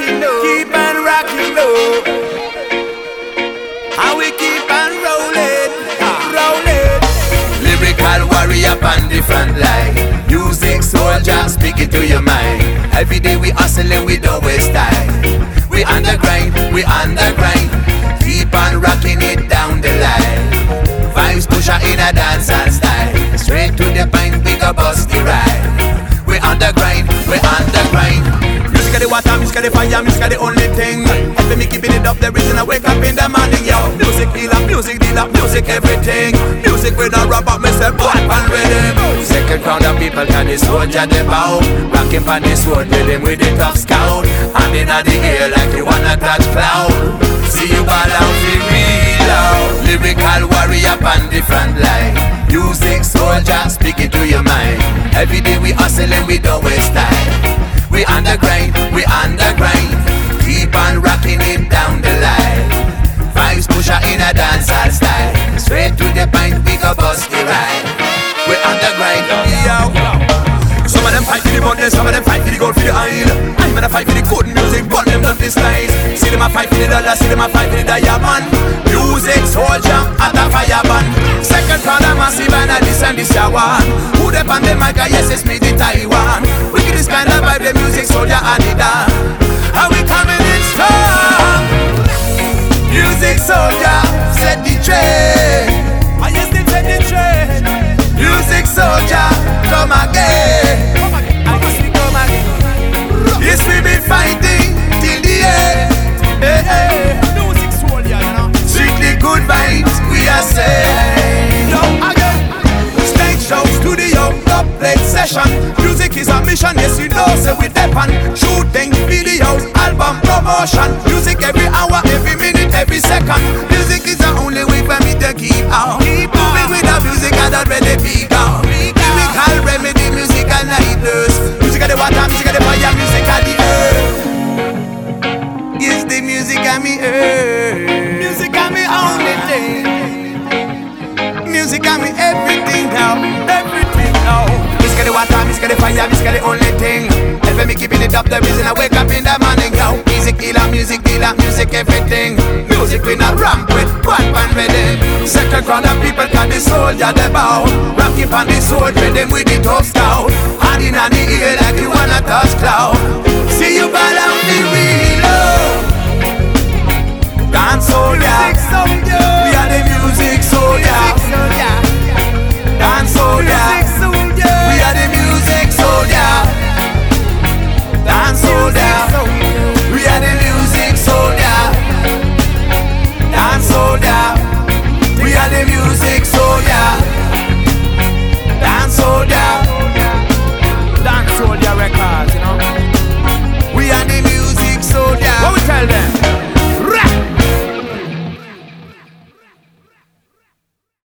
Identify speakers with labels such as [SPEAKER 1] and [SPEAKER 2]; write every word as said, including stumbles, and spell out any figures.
[SPEAKER 1] rocking low, keep on rocking low. How we keep on rolling, rolling. Lyrical warrior on the front line. Music soldier, speak it to your mind. Every day we hustling, we don't waste time. We on the grind, we on the grind. Keep on rocking it down the line. Vibes pusher in a dancehall style. Straight to the point, big up bust the ride. We on the grind, we on the grind. Music of the water, music of the fire, music of the only thing. Helping me keeping it up, the reason I wake up in the morning, yo. Music healer, music dealer, music everything. Music with a rubber, me say, boy, pan rhythm. Second round of people can the soldier the bow. Rocking pan the sword, rhythm with the tough scout. Hand in the air like you wanna touch cloud. See you ball out the real out. Lyrical warrior on the front line. Music soldier, speak it to your mind. Every day we hustling, we don't waste time. We on the grind, we on the grind. Keep on rocking it down the line. Vibes pusher in a dancehall style. Straight to the point, we go bust the ride. We on the grind, yo. Some of them fight for the money, some of them fight for the gold, for the oil. I'm gonna fight for the good music, but them don't disguise. See them a fight for the dollar, see them a fight for the diamond. Music soldier at a fire band. Second round a massive and a this and this ya one. Who them on the mic, yes it's me the Taiwan. We get this kind of vibe, the music soldier and the dance. And we coming in strong. Music soldier, set the trend. I yes they set the trend. Music soldier, come again. Come again. I must come again. Yes, we be fighting till the end. Hey, hey. Music soldier, you know. Strictly good vibes, we are saying. Yo, again. Stage show, studio, top play session. Music is a mission, yes, you know, say we depend. Shooting videos, album promotion. Music every hour, every minute, every second. Music is the only way for me to keep out. Keep moving with the music, I don't really peak out. Lyrical remedy, musical nightness. Music of the water, music of the fire, music of the earth. Yes, the music of me earth. Music of me only thing. Music of me everything now, everything now. Music of the water, music of the fire, music of the only thing. Helping me keeping it up, the reason I wake up in the morning, yo. Music healer, music dealer, music everything. Music we not ramp with, one pan rhythm. Second crowd of people can the soldier the bow. Rocking on the sword rhythm with the tough scout. Hand in the ear like you wanna touch cloud. See you ball out the wheel.